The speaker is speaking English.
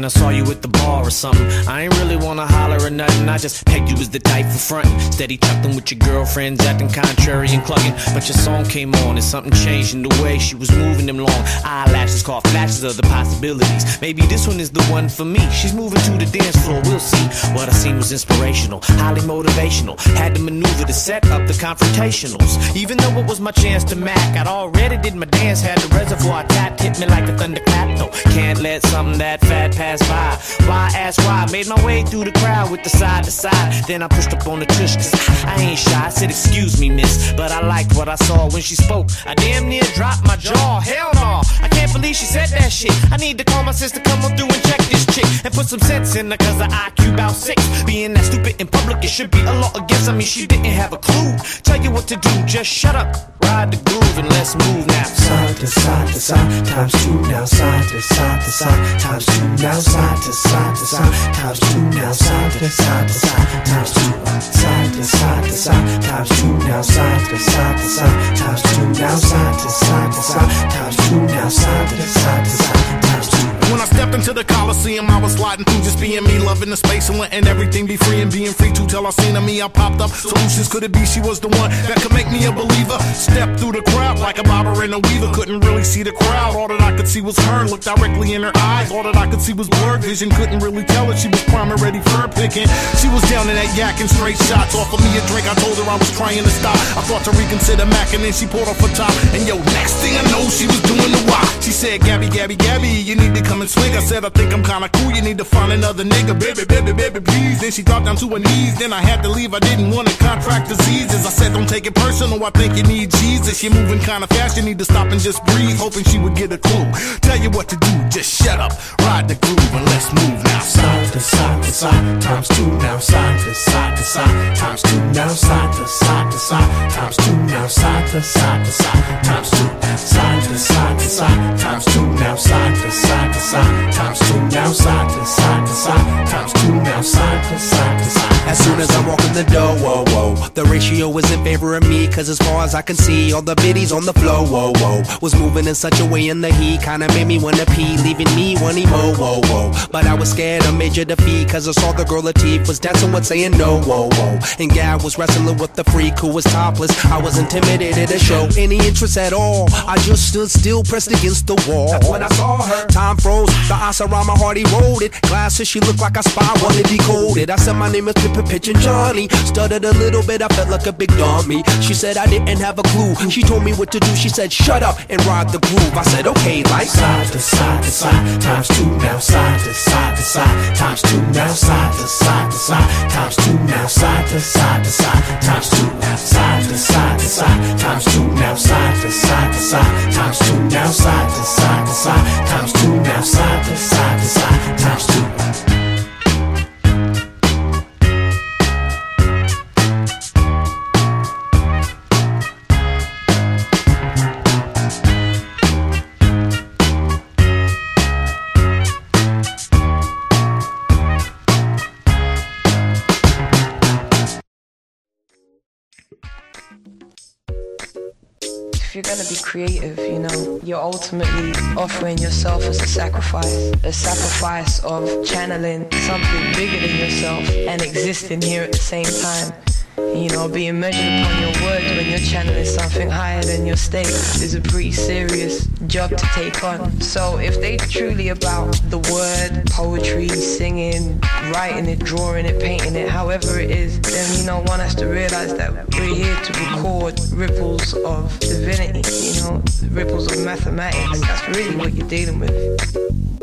I saw you at the bar or something. I ain't really wanna holler or nothing, I just pegged you as the type for frontin'. Steady chuckling with your girlfriends, acting contrary and clucking. But your song came on and something changed in the way she was moving them long eyelashes, caught flashes of the possibilities. Maybe this one is the one for me. She's moving to the dance floor, we'll see. What I seen was inspirational, highly motivational. Had to maneuver to set up the confrontationals. Even though it was my chance to mac, I'd already did my dance, had the reservoir tapped, hit me like a thunderclap. No, can't let something that fat pass by. Why ask why? Made my way through the crowd with the side to side. Then I pushed up on the tush, cause I ain't shy. I said, excuse me, miss, but I liked what I saw when she spoke. I damn near dropped my jaw. Hell no, I can't believe she said that shit. I need to call my sister, come on through and check this chick and put some sense in her, cause her IQ about 6. Being that stupid in public, it should be a law against. I mean, she didn't have a clue. Tell you what to do, just shut up, ride the groove, and let's move now. Side to side to side, times 2 now. Side to side to side, times 2 now. Side to side to side, times 2 now. Side to side to side, times 2. Side to side to side, times 2 now. Side to side to side, times 2 now. Side to side to side, times 2 now. Side to side to side, times 2. When I stepped into the Coliseum, I was sliding through just being me, loving the space and letting everything be free and being free to tell I seen her me. I popped up solutions, could it be she was the one that could make me a believer? Stepped through the crowd like a bobber and a weaver, couldn't really see the crowd. All that I could see was her, looked directly in her eyes. All that I could see was blurred vision, couldn't really tell her she was prime and ready for her picking. She was down in that yak and straight shots, offered me a drink. I told her I was trying to stop. I thought to reconsider Mac and then she pulled off her top. And yo, next thing I know, she was doing the wop. She said, Gabby, Gabby, Gabby, you need to come and swing. I said, I think I'm kinda cool, you need to find another nigga. Baby, baby, baby, please. Then she dropped down to her knees, then I had to leave. I didn't want to contract diseases. I said, don't take it personal, I think you need Jesus. You're moving kinda fast, you need to stop and just breathe. Hoping she would get a clue. Tell you what to do, just shut up, ride the groove and let's move now. Side to side to side, times 2 now. Side to side to side, times 2 now. Side to side to side, times 2 now. Side to side to side, times 2. Side to side to side, times 2 now. Side to side to side, times 2 now. Side to side to side, times 2 now. Side to side to side. As soon as I walk in the door, whoa, whoa, the ratio is in favor of me, cause as far as I can see, all the biddies on the floor, whoa, whoa, was moving in such a way in the heat, kinda made me wanna pee, leaving me wanting more, whoa, whoa. But I was scared of major defeat, cause I saw the girl Latif was dancing with saying no, whoa, whoa. And Gab was wrestling with the freak who was topless. I was intimidated to show any interest at all. I just stood still, pressed against the wall. That's when I saw her. Time froze, the ice around my heart eroded. Glasses, she looked like I spied, wanna decode it. I said my name is Pitch and Johnny. Stuttered a little bit, I felt like a big dummy. She said I didn't have a clue. She told me what to do, she said shut up and ride the groove. I said okay, like side to side to side, times 2 now. Side to side to side, times 2 now. Side to side to side, times 2 now. Side to side to side, times 2 now. Side to side to side, times 2 now. Side to side to side, times 2 now. Side to side to side, times 2 now. Side to side to side, times 2. If you're gonna be creative, you know, you're ultimately offering yourself as a sacrifice of channeling something bigger than yourself and existing here at the same time. You know, being measured upon your words when you're channeling something higher than your state is a pretty serious job to take on. So if they truly about the word, poetry, singing, writing it, drawing it, painting it, however it is, then, you know, one has to realize that we're here to record ripples of divinity, you know, ripples of mathematics. That's really what you're dealing with.